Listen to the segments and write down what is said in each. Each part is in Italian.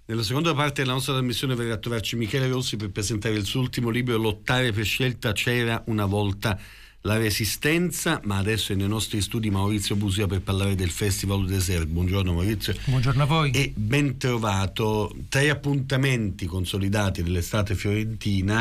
Nella seconda parte della nostra trasmissione verrà a trovarci Michele Rossi per presentare il suo ultimo libro, Lottare per scelta, c'era una volta la resistenza, ma adesso è nei nostri studi Maurizio Busia per parlare del Festival du Désert. Buongiorno Maurizio. Buongiorno a voi. E ben trovato. 3 appuntamenti consolidati dell'estate fiorentina,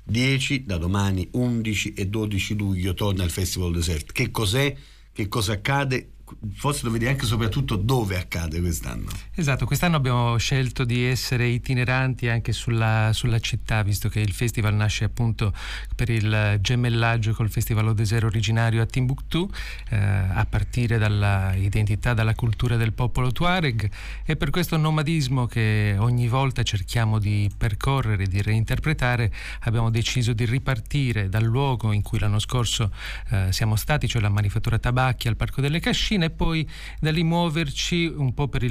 10 da domani, 11 e 12 luglio torna il Festival du Désert. Che cos'è? Che cosa accade? Forse dovete dire anche soprattutto dove accade quest'anno. Esatto, quest'anno abbiamo scelto di essere itineranti anche sulla città, visto che il festival nasce appunto per il gemellaggio col Festival du Désert originario a Timbuktu, a partire dalla identità, dalla cultura del popolo Tuareg, e per questo nomadismo che ogni volta cerchiamo di percorrere, di reinterpretare, abbiamo deciso di ripartire dal luogo in cui l'anno scorso siamo stati, cioè la Manifattura Tabacchi al Parco delle Cascine, e poi da lì muoverci un po' per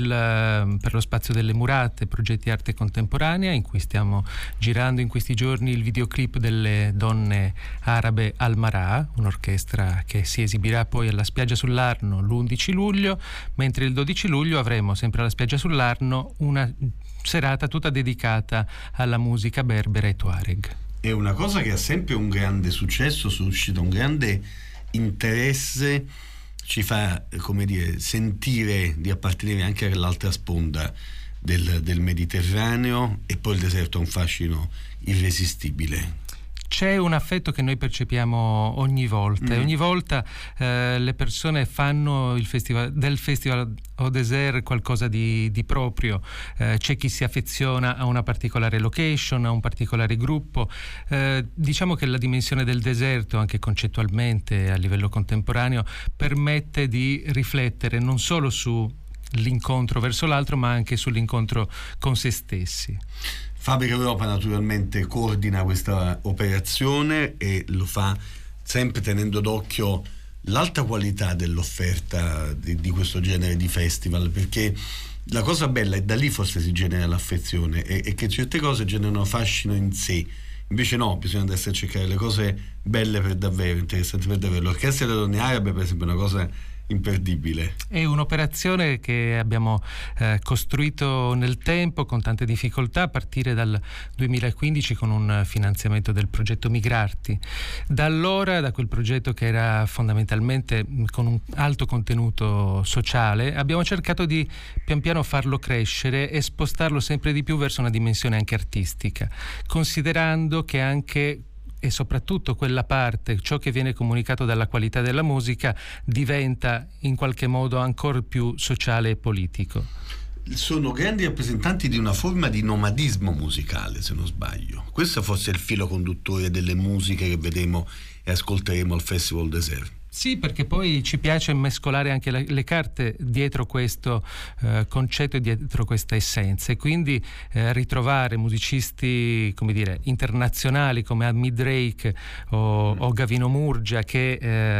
lo spazio delle Murate, progetti arte contemporanea, in cui stiamo girando in questi giorni il videoclip delle donne arabe al Marà, un'orchestra che si esibirà poi alla spiaggia sull'Arno l'11 luglio, mentre il 12 luglio avremo sempre alla spiaggia sull'Arno una serata tutta dedicata alla musica berbera e tuareg. È una cosa che ha sempre un grande successo, suscita un grande interesse, ci fa, come dire, sentire di appartenere anche all'altra sponda del Mediterraneo, e poi il deserto ha un fascino irresistibile. C'è un affetto che noi percepiamo ogni volta e ogni volta le persone fanno del Festival du Désert qualcosa di proprio. C'è chi si affeziona a una particolare location, a un particolare gruppo. Diciamo che la dimensione del deserto, anche concettualmente a livello contemporaneo, permette di riflettere non solo su l'incontro verso l'altro, ma anche sull'incontro con se stessi. Fabrica Europa naturalmente coordina questa operazione e lo fa sempre tenendo d'occhio l'alta qualità dell'offerta di questo genere di festival, perché la cosa bella, e da lì forse si genera l'affezione, è che certe cose generano fascino in sé. Invece no, bisogna andare a cercare le cose belle per davvero, interessanti per davvero. L'Orchestra delle Donne Arabe, per esempio, è una cosa imperdibile. È un'operazione che abbiamo costruito nel tempo con tante difficoltà, a partire dal 2015 con un finanziamento del progetto Migrarti. Da allora, da quel progetto che era fondamentalmente con un alto contenuto sociale, abbiamo cercato di pian piano farlo crescere e spostarlo sempre di più verso una dimensione anche artistica, considerando che anche e soprattutto quella parte, ciò che viene comunicato dalla qualità della musica, diventa in qualche modo ancora più sociale e politico. Sono grandi rappresentanti di una forma di nomadismo musicale, se non sbaglio. Questo forse è il filo conduttore delle musiche che vedremo e ascolteremo al Festival du Désert. Sì, perché poi ci piace mescolare anche le carte dietro questo concetto e dietro questa essenza, e quindi ritrovare musicisti, come dire, internazionali come Amy Drake o Gavino Murgia che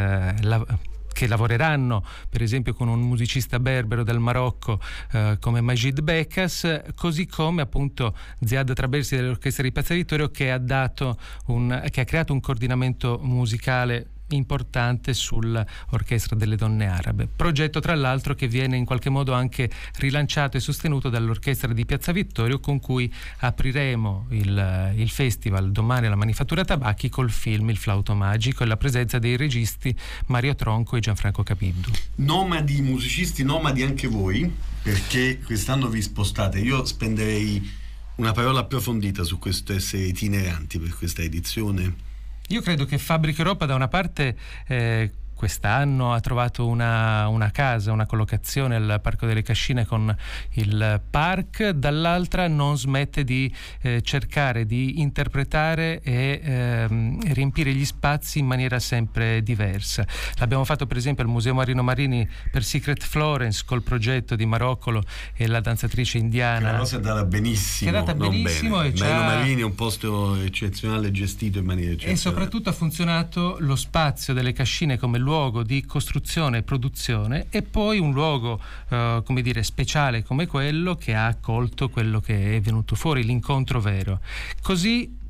lavoreranno per esempio con un musicista berbero del Marocco come Majid Bekas, così come appunto Ziad Trabelsi dell'Orchestra di Piazza Vittorio, che ha creato un coordinamento musicale importante sull'Orchestra delle Donne Arabe, progetto tra l'altro che viene in qualche modo anche rilanciato e sostenuto dall'Orchestra di Piazza Vittorio, con cui apriremo il festival domani alla Manifattura Tabacchi col film Il Flauto Magico e la presenza dei registi Mario Tronco e Gianfranco Capiddu. Nomadi, musicisti nomadi anche voi, perché quest'anno vi spostate. Io spenderei una parola approfondita su questo essere itineranti per questa edizione. Io credo che Fabrica Europa da una parte quest'anno ha trovato una casa, una collocazione al Parco delle Cascine con il park, dall'altra non smette di cercare di interpretare e riempire gli spazi in maniera sempre diversa. L'abbiamo fatto per esempio al Museo Marino Marini per Secret Florence col progetto di Maroccolo e la danzatrice indiana. La cosa è andata benissimo. È andata benissimo e Marino Marini è un posto eccezionale, gestito in maniera eccezionale. E soprattutto ha funzionato lo spazio delle Cascine come luogo di costruzione e produzione, e poi un luogo come dire speciale come quello che ha accolto quello che è venuto fuori, l'incontro vero. Così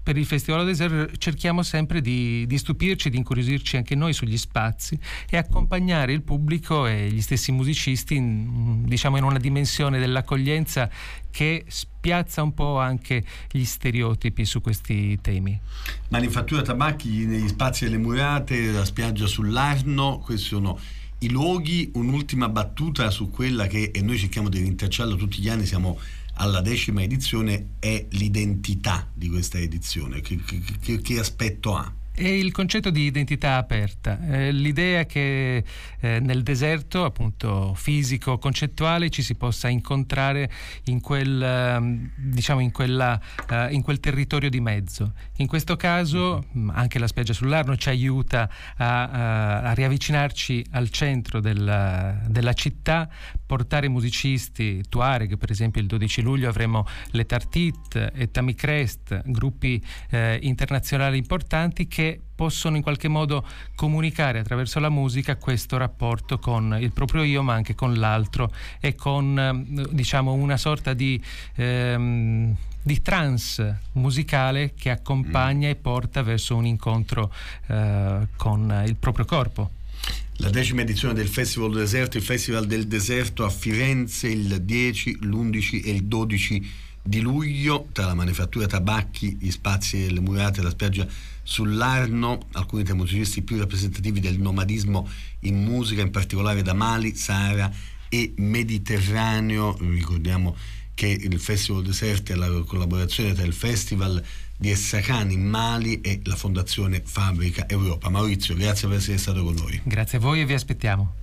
per il Festival Eau Désert cerchiamo sempre di stupirci, di incuriosirci anche noi sugli spazi e accompagnare il pubblico e gli stessi musicisti in una dimensione dell'accoglienza che spiazza un po' anche gli stereotipi su questi temi. Manifattura Tabacchi negli spazi delle Murate, la spiaggia sull'Arno, questi sono i luoghi. Un'ultima battuta su quella che, e noi cerchiamo di rintracciarlo tutti gli anni, siamo alla 10ª edizione, è l'identità di questa edizione. Che aspetto ha? È il concetto di identità aperta, l'idea che nel deserto, appunto fisico, concettuale, ci si possa incontrare in quel in quel territorio di mezzo. In questo caso anche la spiaggia sull'Arno ci aiuta a riavvicinarci al centro della città, portare musicisti Tuareg, per esempio il 12 luglio avremo le Tartit e Tami Crest, gruppi internazionali importanti che possono in qualche modo comunicare attraverso la musica questo rapporto con il proprio io, ma anche con l'altro, e con una sorta di trance musicale che accompagna e porta verso un incontro con il proprio corpo. La 10ª edizione del Festival del Deserto, il Festival del Deserto a Firenze il 10, l'11 e il 12 di luglio, tra la Manifattura Tabacchi, gli spazi delle Murate e la spiaggia sull'Arno, alcuni dei musicisti più rappresentativi del nomadismo in musica, in particolare da Mali, Sahara e Mediterraneo. Ricordiamo che il Festival Deserti è la collaborazione tra il Festival di Essakan in Mali e la Fondazione Fabrica Europa. Maurizio, grazie per essere stato con noi. Grazie a voi e vi aspettiamo.